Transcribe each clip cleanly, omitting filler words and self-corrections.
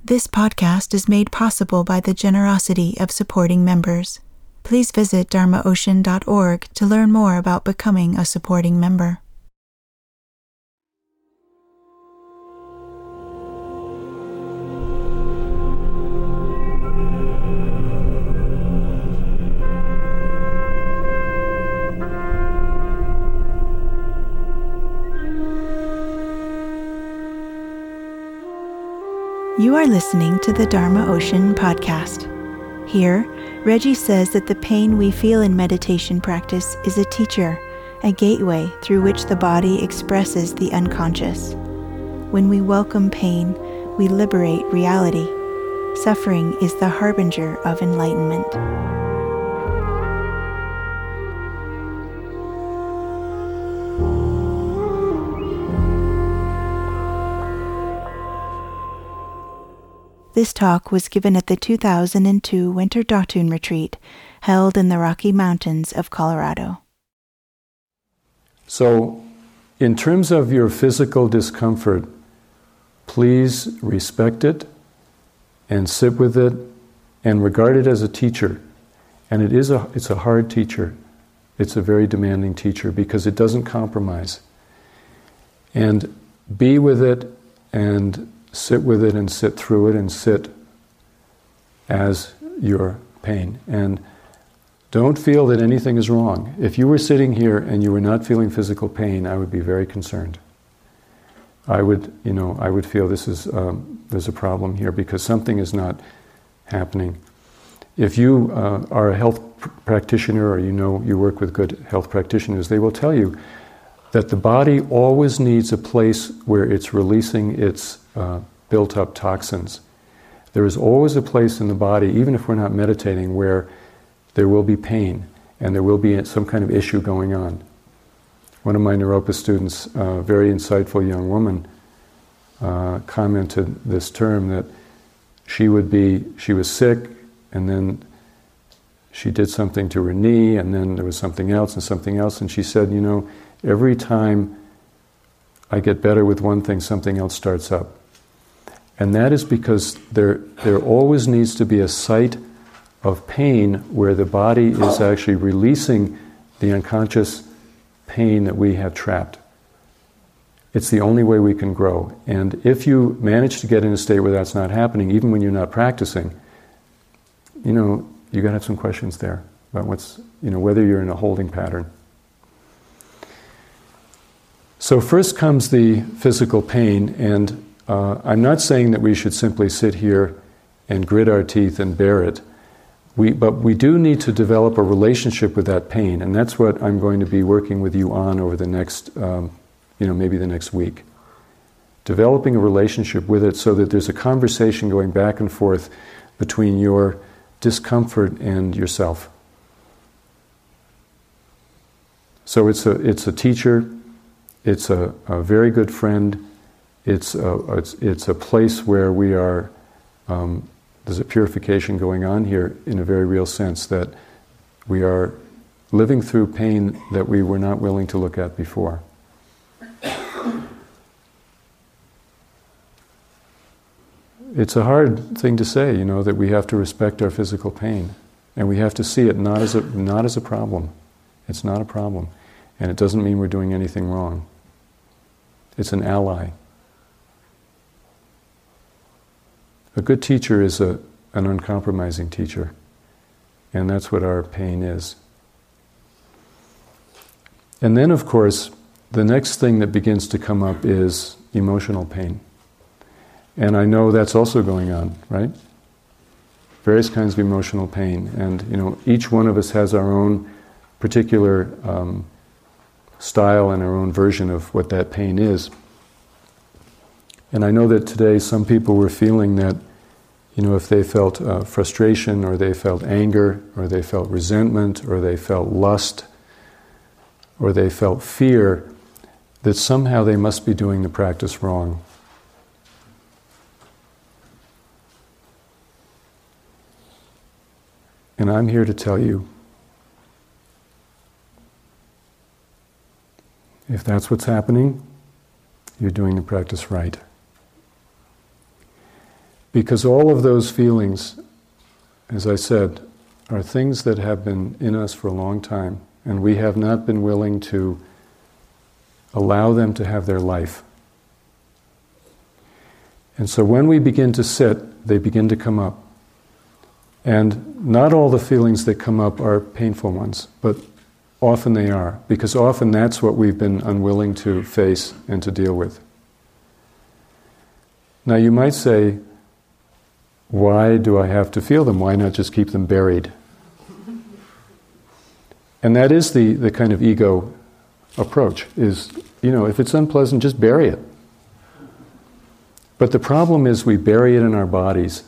This podcast is made possible by the generosity of supporting members. Please visit dharmaocean.org to learn more about becoming a supporting member. You are listening to the Dharma Ocean podcast. Here, Reggie says that the pain we feel in meditation practice is a teacher, a gateway through which the body expresses the unconscious. When we welcome pain, we liberate reality. Suffering is the harbinger of enlightenment. This talk was given at the 2002 Winter Dotun Retreat, held in the Rocky Mountains of Colorado. So, in terms of your physical discomfort, please respect it and sit with it and regard it as a teacher. And it's a hard teacher. It's a very demanding teacher because it doesn't compromise. And be with it and sit with it and sit through it and sit as your pain. And don't feel that anything is wrong. If you were sitting here and you were not feeling physical pain, I would be very concerned. I would feel there's a problem here because something is not happening. If you are a health practitioner or you work with good health practitioners, they will tell you that the body always needs a place where it's releasing its built-up toxins. There is always a place in the body, even if we're not meditating, where there will be pain and there will be some kind of issue going on. One of my Naropa students, a very insightful young woman, commented this term that she was sick and then she did something to her knee and then there was something else, and she said, every time I get better with one thing, something else starts up. And that is because there always needs to be a site of pain where the body is actually releasing the unconscious pain that we have trapped. It's the only way we can grow. And if you manage to get in a state where that's not happening, even when you're not practicing, you got to have some questions there about whether you're in a holding pattern. So first comes the physical pain, and I'm not saying that we should simply sit here and grit our teeth and bear it. But we do need to develop a relationship with that pain, and that's what I'm going to be working with you on over the next, maybe the next week. Developing a relationship with it so that there's a conversation going back and forth between your discomfort and yourself. So it's a teacher. It's a very good friend. It's a place where we are. There's a purification going on here in a very real sense, that we are living through pain that we were not willing to look at before. It's a hard thing to say, that we have to respect our physical pain, and we have to see it not as a problem. It's not a problem, and it doesn't mean we're doing anything wrong. It's an ally. A good teacher is an uncompromising teacher, and that's what our pain is. And then, of course, the next thing that begins to come up is emotional pain. And I know that's also going on, right? Various kinds of emotional pain. And, each one of us has our own particular style and our own version of what that pain is. And I know that today some people were feeling that, if they felt frustration, or they felt anger, or they felt resentment, or they felt lust, or they felt fear, that somehow they must be doing the practice wrong. And I'm here to tell you, if that's what's happening, you're doing the practice right. Because all of those feelings, as I said, are things that have been in us for a long time, and we have not been willing to allow them to have their life. And so when we begin to sit, they begin to come up. And not all the feelings that come up are painful ones, but often they are, because often that's what we've been unwilling to face and to deal with. Now you might say, why do I have to feel them? Why not just keep them buried? And that is the kind of ego approach, is, if it's unpleasant, just bury it. But the problem is we bury it in our bodies,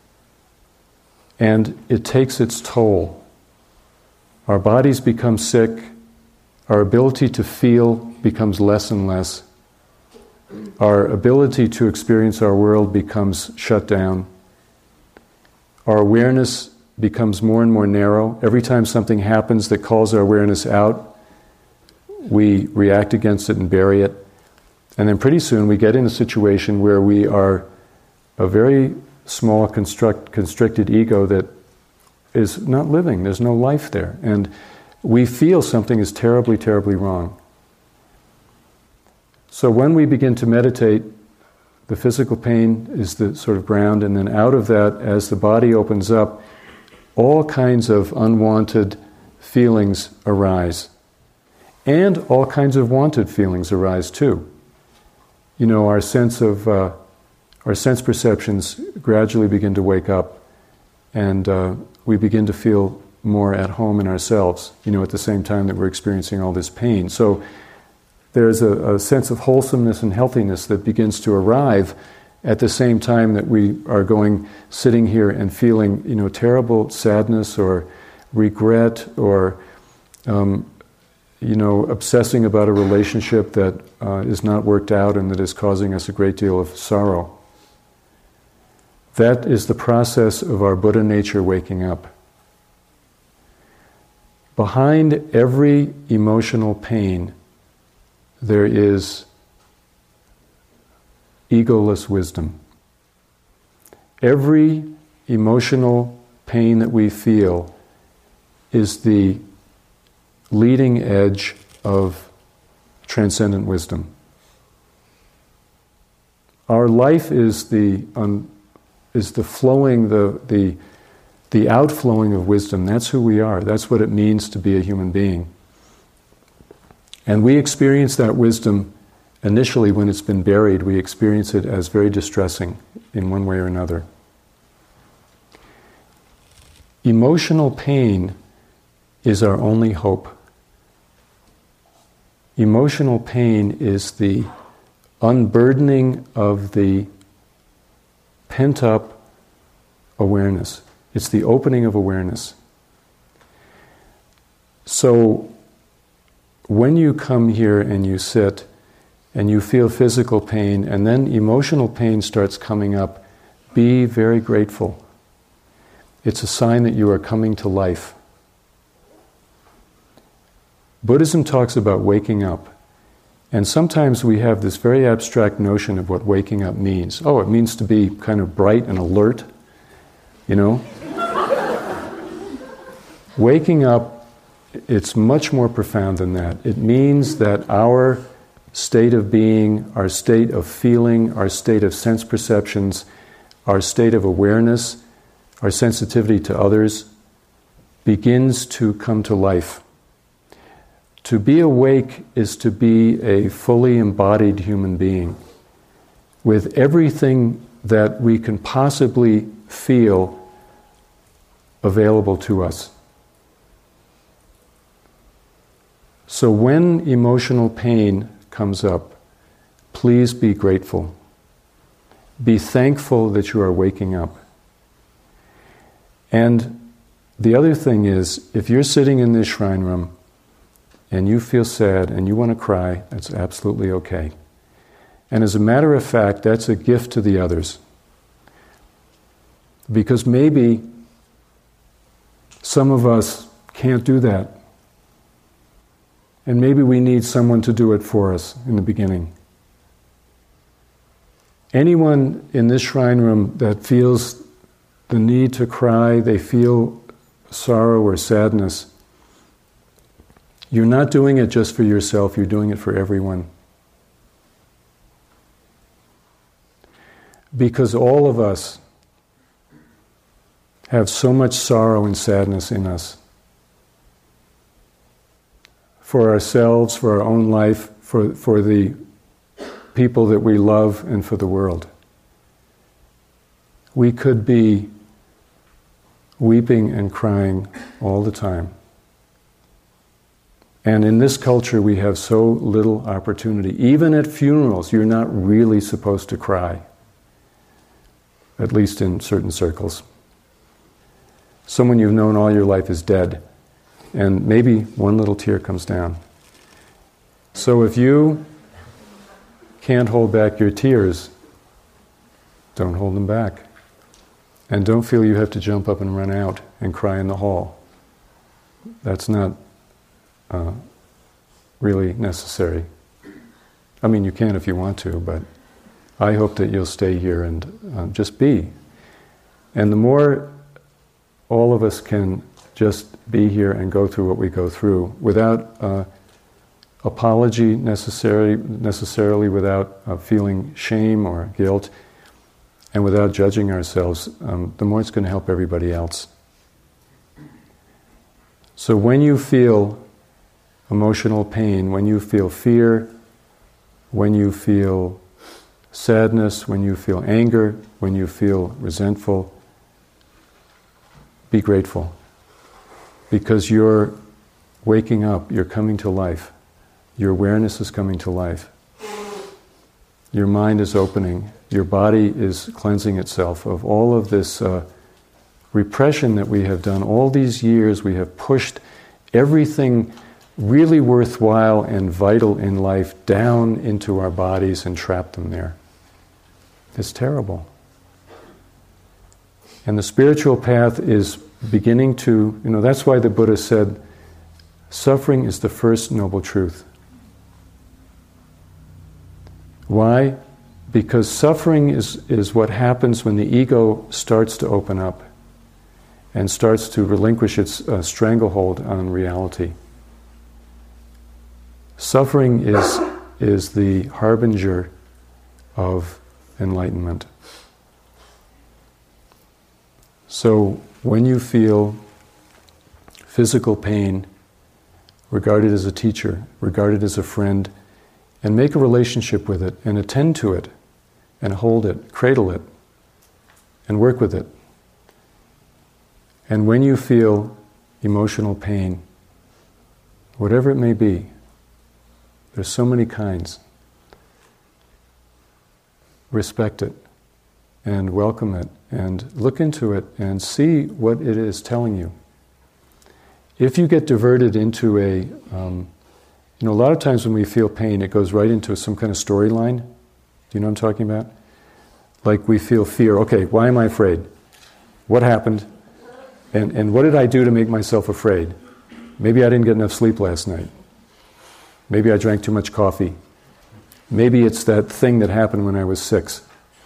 and it takes its toll. Our bodies become sick, our ability to feel becomes less and less, our ability to experience our world becomes shut down, our awareness becomes more and more narrow. Every time something happens that calls our awareness out, we react against it and bury it. And then pretty soon we get in a situation where we are a very small constricted ego that is not living. There's no life there. And we feel something is terribly, terribly wrong. So when we begin to meditate, the physical pain is the sort of ground, and then out of that, as the body opens up, all kinds of unwanted feelings arise. And all kinds of wanted feelings arise too. Our sense perceptions gradually begin to wake up, and we begin to feel more at home in ourselves, at the same time that we're experiencing all this pain. So there's a sense of wholesomeness and healthiness that begins to arrive at the same time that we are sitting here and feeling, terrible sadness or regret or, obsessing about a relationship that is not worked out and that is causing us a great deal of sorrow. That is the process of our Buddha nature waking up. Behind every emotional pain, there is egoless wisdom. Every emotional pain that we feel is the leading edge of transcendent wisdom. Our life is the flowing, the outflowing of wisdom. That's who we are. That's what it means to be a human being. And we experience that wisdom initially when it's been buried. We experience it as very distressing in one way or another. Emotional pain is our only hope. Emotional pain is the unburdening of the pent-up awareness. It's the opening of awareness. So when you come here and you sit and you feel physical pain and then emotional pain starts coming up, be very grateful. It's a sign that you are coming to life. Buddhism talks about waking up. And sometimes we have this very abstract notion of what waking up means. Oh, it means to be kind of bright and alert, Waking up, it's much more profound than that. It means that our state of being, our state of feeling, our state of sense perceptions, our state of awareness, our sensitivity to others, begins to come to life. To be awake is to be a fully embodied human being with everything that we can possibly feel available to us. So when emotional pain comes up, please be grateful. Be thankful that you are waking up. And the other thing is, if you're sitting in this shrine room and you feel sad and you want to cry, that's absolutely okay. And as a matter of fact, that's a gift to the others. Because maybe some of us can't do that. And maybe we need someone to do it for us in the beginning. anyone in this shrine room that feels the need to cry, they feel sorrow or sadness, you're not doing it just for yourself, you're doing it for everyone. Because all of us have so much sorrow and sadness in us. For ourselves, for our own life, for the people that we love, and for the world. We could be weeping and crying all the time. And in this culture we have so little opportunity. Even at funerals, you're not really supposed to cry. At least in certain circles. Someone you've known all your life is dead, and maybe one little tear comes down. So if you can't hold back your tears, don't hold them back. And don't feel you have to jump up and run out and cry in the hall. That's not really necessary. I mean, you can if you want to, but I hope that you'll stay here and just be. And the more all of us can just be here and go through what we go through without apology necessarily, without feeling shame or guilt, and without judging ourselves, the more it's going to help everybody else. So when you feel emotional pain, when you feel fear, when you feel sadness, when you feel anger, when you feel resentful, be grateful. Because you're waking up, you're coming to life. Your awareness is coming to life. Your mind is opening. Your body is cleansing itself of all of this repression that we have done. All these years we have pushed everything really worthwhile and vital in life down into our bodies and trapped them there. It's terrible. And the spiritual path is beginning to, that's why the Buddha said, suffering is the first noble truth. Why? Because suffering is what happens when the ego starts to open up and starts to relinquish its stranglehold on reality. Suffering is the harbinger of enlightenment. So when you feel physical pain, regard it as a teacher, regard it as a friend, and make a relationship with it, and attend to it, and hold it, cradle it, and work with it. And when you feel emotional pain, whatever it may be, there's so many kinds, respect it, and welcome it, and look into it, and see what it is telling you. If you get diverted into a lot of times when we feel pain, it goes right into some kind of storyline. Do you know what I'm talking about? Like we feel fear. Okay, why am I afraid? What happened? And what did I do to make myself afraid? Maybe I didn't get enough sleep last night. Maybe I drank too much coffee. Maybe it's that thing that happened when I was 6.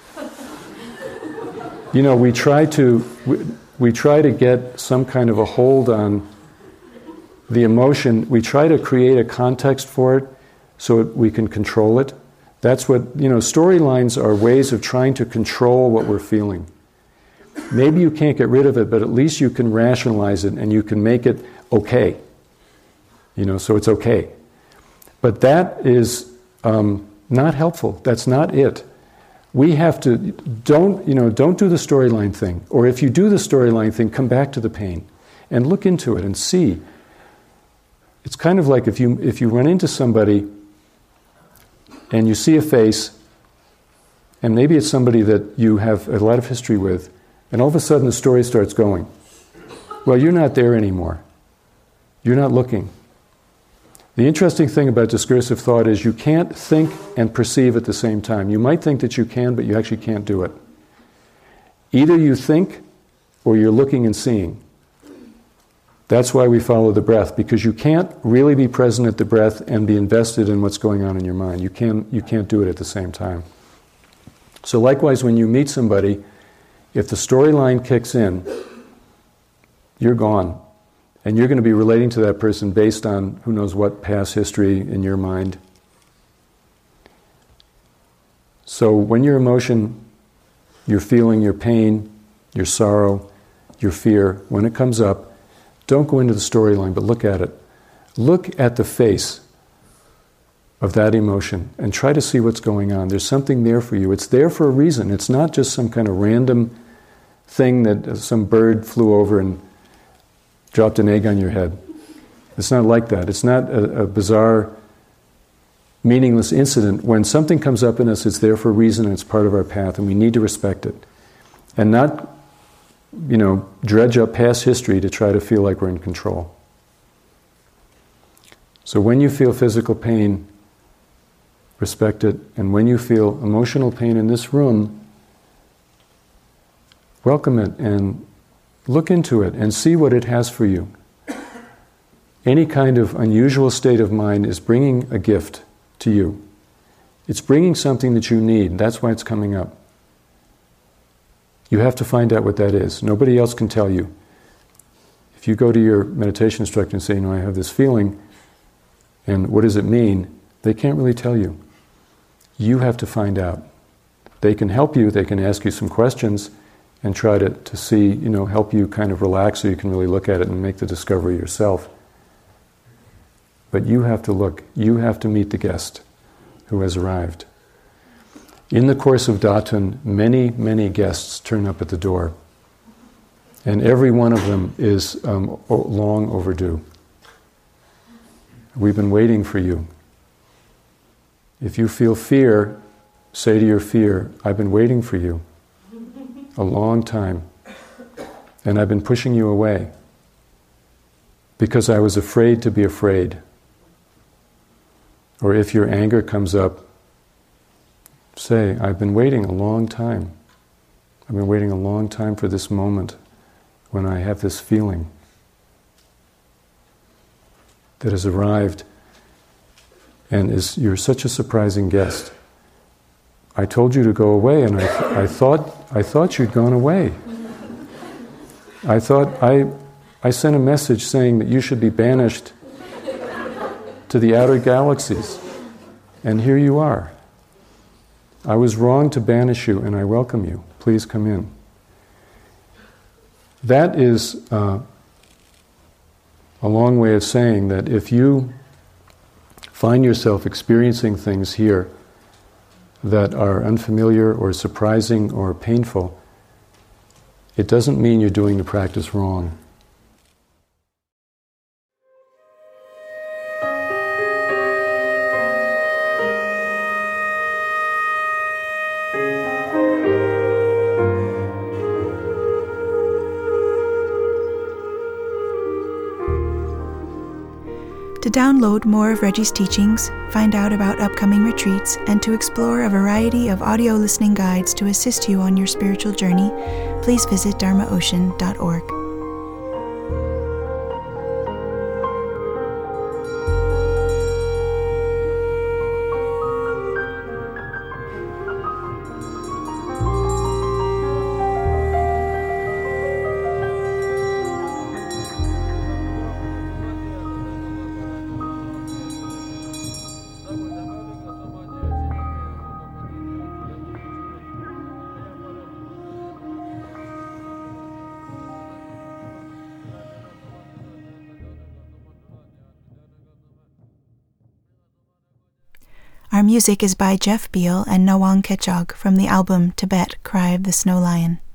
We try to get some kind of a hold on the emotion. We try to create a context for it so we can control it. That's what, storylines are ways of trying to control what we're feeling. Maybe you can't get rid of it, but at least you can rationalize it and you can make it okay. So it's okay. But that is not helpful. That's not it. We have to, don't do the storyline thing. Or if you do the storyline thing, come back to the pain and look into it and see. It's kind of like if you run into somebody and you see a face, and maybe it's somebody that you have a lot of history with, and all of a sudden the story starts going. Well, you're not there anymore. You're not looking. The interesting thing about discursive thought is you can't think and perceive at the same time. You might think that you can, but you actually can't do it. Either you think or you're looking and seeing. That's why we follow the breath, because you can't really be present at the breath and be invested in what's going on in your mind. You can't do it at the same time. So likewise, when you meet somebody, if the storyline kicks in, you're gone. And you're going to be relating to that person based on who knows what past history in your mind. So when your emotion, your feeling, your pain, your sorrow, your fear, when it comes up, don't go into the storyline, but look at it. Look at the face of that emotion and try to see what's going on. There's something there for you. It's there for a reason. It's not just some kind of random thing that some bird flew over and dropped an egg on your head. It's not like that. It's not a bizarre, meaningless incident. When something comes up in us, it's there for a reason and it's part of our path, and we need to respect it. And not, dredge up past history to try to feel like we're in control. So when you feel physical pain, respect it. And when you feel emotional pain in this room, welcome it and look into it and see what it has for you. Any kind of unusual state of mind is bringing a gift to you. It's bringing something that you need. That's why it's coming up. You have to find out what that is. Nobody else can tell you. If you go to your meditation instructor and say, I have this feeling, and what does it mean? They can't really tell you. You have to find out. They can help you, they can ask you some questions and try to see, help you kind of relax so you can really look at it and make the discovery yourself. But you have to look. You have to meet the guest who has arrived. In the course of Datun, many, many guests turn up at the door. And every one of them is long overdue. We've been waiting for you. If you feel fear, say to your fear, I've been waiting for you a long time. And I've been pushing you away because I was afraid to be afraid. Or if your anger comes up, say, I've been waiting a long time. I've been waiting a long time for this moment when I have this feeling that has arrived and you're such a surprising guest. I told you to go away and I thought you'd gone away. I thought I sent a message saying that you should be banished to the outer galaxies. And here you are. I was wrong to banish you, and I welcome you. Please come in. That is a long way of saying that if you find yourself experiencing things here that are unfamiliar or surprising or painful, it doesn't mean you're doing the practice wrong. To download more of Reggie's teachings, find out about upcoming retreats, and to explore a variety of audio listening guides to assist you on your spiritual journey, please visit dharmaocean.org. Our music is by Jeff Beal and Nawang Kechog from the album Tibet, Cry of the Snow Lion.